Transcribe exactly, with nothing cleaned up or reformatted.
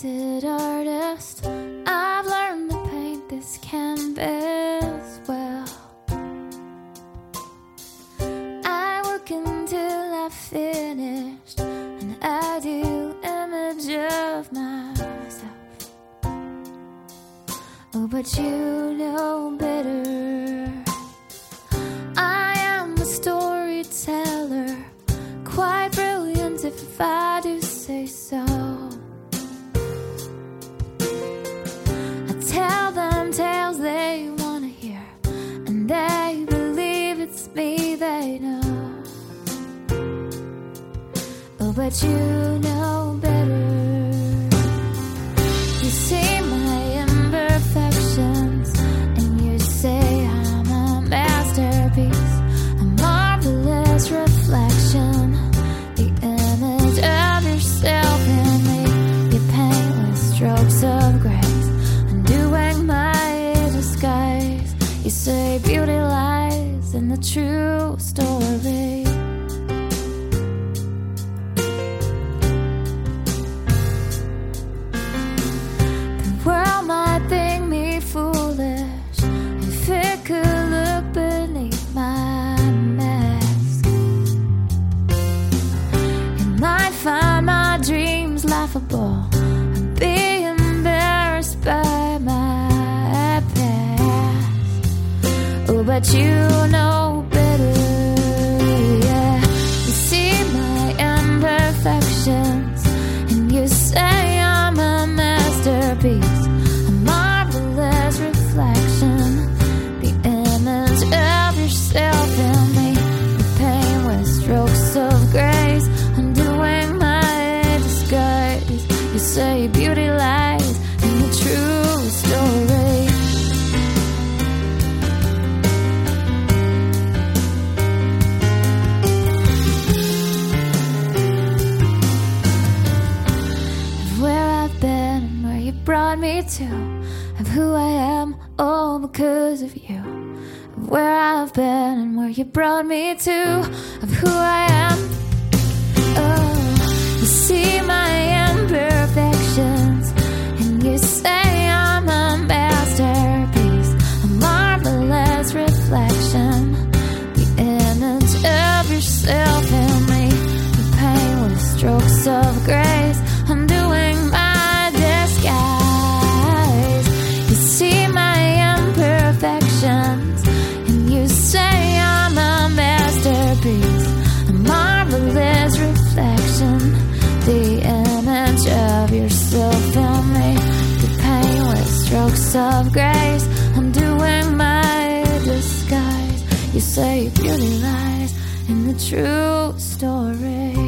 talented artist. I've learned to paint this canvas well. I work until I've finished an ideal image of myself. Oh, but you know better. I am a storyteller, quite brilliant if I do say so. I tell them tales they want to hear, and they believe it's me they know. Oh, but you know better. You see my imperfections, and you say I'm a masterpiece, a marvelous reflection, the image of yourself in me, your paintless strokes of grace, undoing my disguise. You say beauty lies in the true story. The world might think me foolish if it could look beneath my mask. It might find my dreams laughable and be embarrassed by my past. Oh, but you know better, yeah. You see my imperfections, and you say I'm a masterpiece, a marvelous reflection, the image of yourself in me, the painless strokes of grace, undoing my disguise. You say beauty lies in the true story. Of where I've been and where you brought me to, of who I am, all because of you. Of where I've been and where you brought me to, of who I am. Oh, you see my imperfections, and you say I'm a masterpiece, a marvelous reflection, the image of yourself in me, the painless strokes of grace, undoing my disguise. You see my imperfections, and you say I'm a masterpiece, a marvelous reflection, the image of yourself in me, the painless strokes of grace, undoing my disguise. You say beauty lies in the true story.